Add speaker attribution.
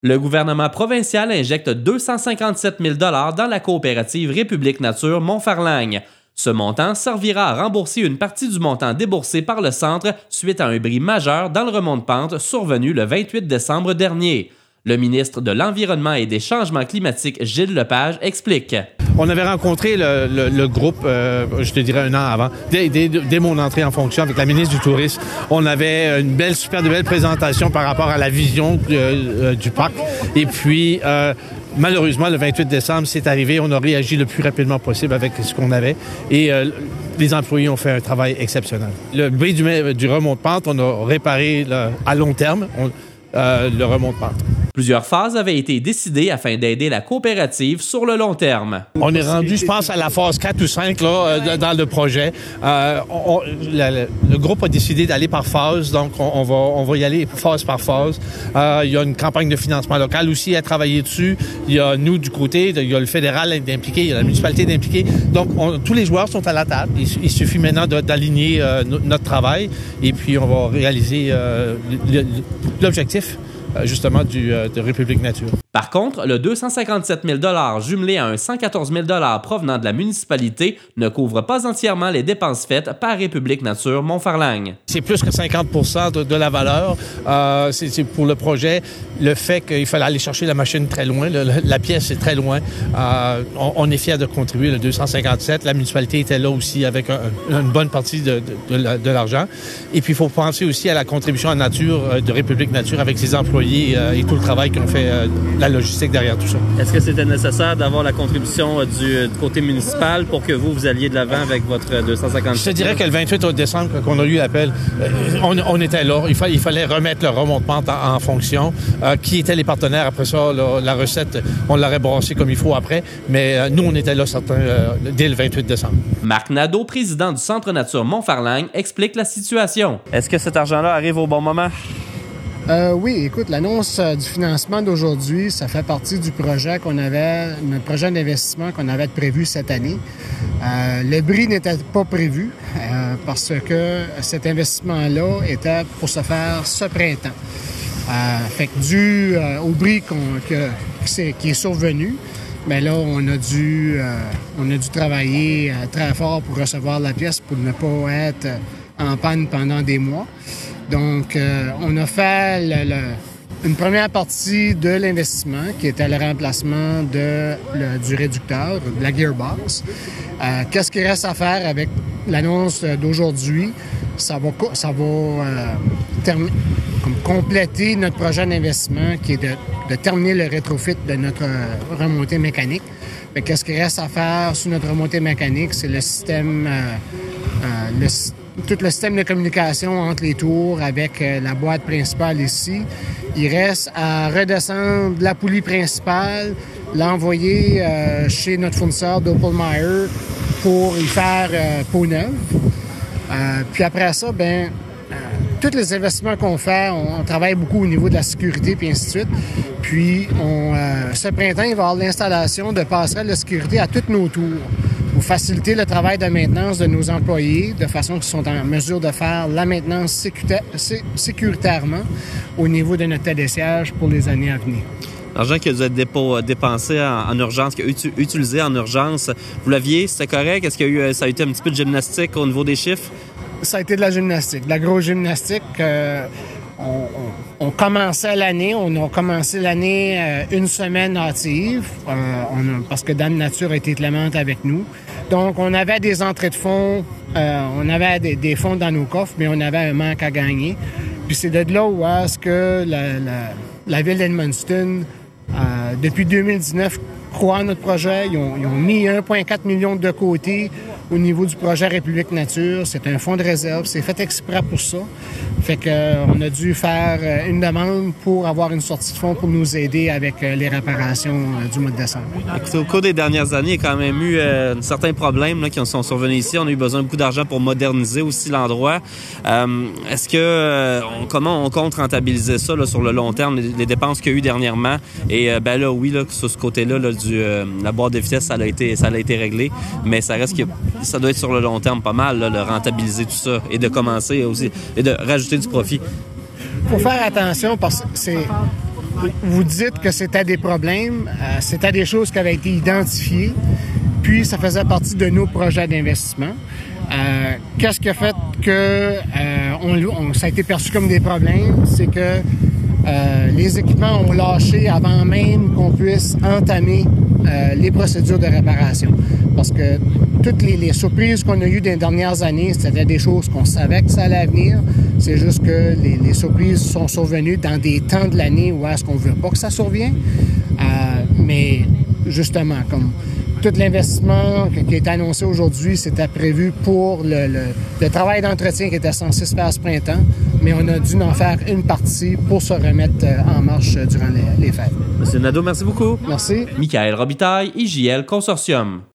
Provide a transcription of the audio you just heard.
Speaker 1: Le gouvernement provincial injecte 257 000 $ dans la coopérative République Nature Montfarlagne. Ce montant servira à rembourser une partie du montant déboursé par le centre suite à un bris majeur dans le remont de pente survenu le 28 décembre dernier. Le ministre de l'Environnement et des Changements climatiques, Gilles Lepage, explique.
Speaker 2: On avait rencontré le groupe, je te dirais un an avant, dès mon entrée en fonction avec la ministre du Tourisme. On avait une super belle présentation par rapport à la vision du parc. Et puis, malheureusement, le 28 décembre, c'est arrivé. On a réagi le plus rapidement possible avec ce qu'on avait. Et les employés ont fait un travail exceptionnel. Le bris du remont de pente, on a réparé à long terme le remont de pente.
Speaker 1: Plusieurs phases avaient été décidées afin d'aider la coopérative sur le long terme.
Speaker 2: On est rendu, je pense, à la phase 4 ou 5 là, dans le projet. Le groupe a décidé d'aller par phase, donc on va y aller phase par phase. Il y a une campagne de financement local aussi à travailler dessus. Il y a nous du côté, il y a le fédéral d'impliquer, il y a la municipalité d'impliquer. Donc, tous les joueurs sont à la table. Il suffit maintenant d'aligner notre travail et puis on va réaliser l'objectif justement de République Nature.
Speaker 1: Par contre, le 257 000 $ jumelé à un 114 000 $ provenant de la municipalité ne couvre pas entièrement les dépenses faites par République Nature Montfarlagne.
Speaker 2: C'est plus que 50 % de la valeur. C'est pour le projet, le fait qu'il fallait aller chercher la machine très loin, la pièce est très loin. On est fiers de contribuer, le 257. La municipalité était là aussi avec une bonne partie de l'argent. Et puis, il faut penser aussi à la contribution en nature de République Nature avec ses employés et tout le travail qu'on fait, la logistique derrière tout ça.
Speaker 3: Est-ce que c'était nécessaire d'avoir la contribution du côté municipal pour que vous alliez de l'avant avec votre 250?
Speaker 2: Je te dirais que le 28 décembre, quand on a eu l'appel, on était là. Il fallait remettre le remont de pente en fonction. Qui étaient les partenaires après ça? La recette, on l'aurait brassée comme il faut après. Mais nous, on était là certains dès le 28 décembre.
Speaker 1: Marc Nadeau, président du Centre Nature Montfarlagne, explique la situation.
Speaker 3: Est-ce que cet argent-là arrive au bon moment?
Speaker 4: Oui, écoute, l'annonce du financement d'aujourd'hui, ça fait partie du projet notre projet d'investissement qu'on avait prévu cette année. Le bris n'était pas prévu parce que cet investissement-là était pour se faire ce printemps. Fait que dû au bris qui est survenu, mais là, on a dû travailler très fort pour recevoir la pièce pour ne pas être en panne pendant des mois. Donc, on a fait une première partie de l'investissement qui était le remplacement du réducteur, de la gearbox. Qu'est-ce qu'il reste à faire avec l'annonce d'aujourd'hui? Ça va compléter notre projet d'investissement qui est de terminer le rétrofit de notre remontée mécanique. Mais qu'est-ce qu'il reste à faire sur notre remontée mécanique? C'est le système... tout le système de communication entre les tours avec la boîte principale ici. Il reste à redescendre la poulie principale, l'envoyer chez notre fournisseur Doppelmayr pour y faire peau neuve. Puis après ça, tous les investissements qu'on fait, on travaille beaucoup au niveau de la sécurité puis ainsi de suite. Puis ce printemps, il va y avoir l'installation de passerelles de sécurité à toutes nos tours, pour faciliter le travail de maintenance de nos employés de façon qu'ils sont en mesure de faire la maintenance sécuritairement au niveau de notre tête de siège pour les années à venir.
Speaker 3: L'argent qui a dû être dépensé en urgence, qui a été utilisé en urgence, vous l'aviez, c'était correct? Est-ce qu'il y a eu, ça a été un petit peu de gymnastique au niveau des chiffres?
Speaker 4: Ça a été de la gymnastique, de la grosse gymnastique. On commençait l'année, on a commencé l'année une semaine hâtive, parce que Dame Nature a été clémente avec nous. Donc, on avait des entrées de fonds, on avait des fonds dans nos coffres, mais on avait un manque à gagner. Puis c'est de là où est-ce que la ville d'Edmundston, depuis 2019, croit en notre projet. Ils ont mis 1,4 million de côté au niveau du projet République Nature. C'est un fonds de réserve. C'est fait exprès pour ça. Fait qu'on a dû faire une demande pour avoir une sortie de fonds pour nous aider avec les réparations du mois de décembre.
Speaker 3: Écoutez, au cours des dernières années, il y a quand même eu certains problèmes qui sont survenus ici. On a eu besoin de beaucoup d'argent pour moderniser aussi l'endroit. Est-ce que comment on compte rentabiliser ça là, sur le long terme, les dépenses qu'il y a eu dernièrement? Et sur ce côté-là, la boîte de vitesse, ça a été réglé. Mais ça reste que ça doit être sur le long terme pas mal, de rentabiliser tout ça et de commencer aussi et de rajouter du profit.
Speaker 4: Il faut faire attention parce que vous dites que c'était des problèmes, c'était des choses qui avaient été identifiées, puis ça faisait partie de nos projets d'investissement. Qu'est-ce qui a fait que ça a été perçu comme des problèmes? C'est que les équipements ont lâché avant même qu'on puisse entamer les procédures de réparation. Parce que toutes les surprises qu'on a eues dans les dernières années, c'était des choses qu'on savait que ça allait venir. C'est juste que les surprises sont survenues dans des temps de l'année où est-ce qu'on ne veut pas que ça survienne. Mais justement, comme tout l'investissement qui est annoncé aujourd'hui, c'était prévu pour le travail d'entretien qui était censé se faire ce printemps, mais on a dû en faire une partie pour se remettre en marche durant les fêtes.
Speaker 3: Monsieur Nadeau, merci beaucoup.
Speaker 4: Merci.
Speaker 1: Michael Robitaille, IJL Consortium.